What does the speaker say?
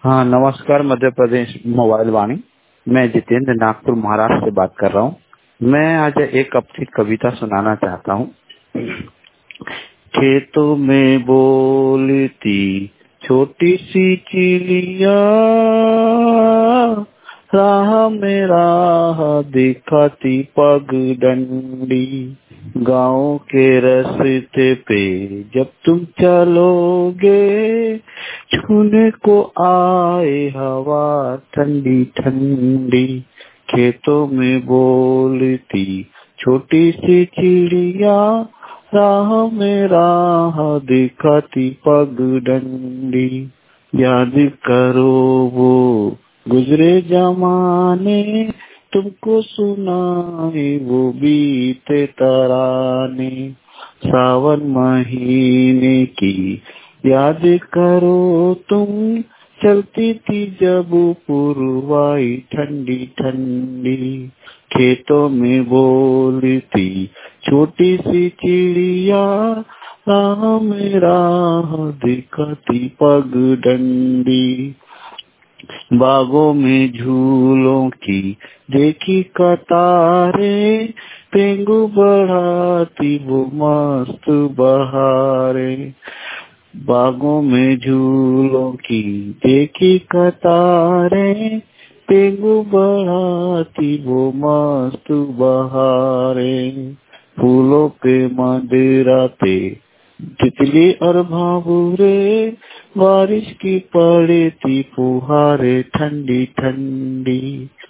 हाँ, नमस्कार। मध्य प्रदेश मोबाइल वाणी। मैं जितेंद्र नागपुर महाराष्ट्र से बात कर रहा हूँ। मैं आज एक अपनी कविता सुनाना चाहता हूँ। खेतों में बोलती छोटी सी चिड़िया, राह में राह दिखाती पगडंडी। गाँव के रास्ते पे जब तुम चलोगे, छूने को आए हवा ठंडी ठंडी। खेतों में बोलती छोटी सी चिड़िया, राह में राह दिखाती पगडंडी। याद करो वो गुजरे जमाने, तुमको सुनाए वो बीते तराने। सावन महीने की याद करो तुम, चलती थी जब पुरवाई ठंडी ठंडी। खेतों में बोलती छोटी सी चिड़िया, राह में राह दिखाती पगडंडी। बागों में झूलों की देखी कतारें, पेंगू बढ़ाती वो मस्त बहारें। बागों में झूलों की देखी कतारें, पेंगू बढ़ाती वो मस्त बहारें। फूलों पे मंडराते तितली और भावरे, बारिश की पड़ती फुहारे ठंडी ठंडी।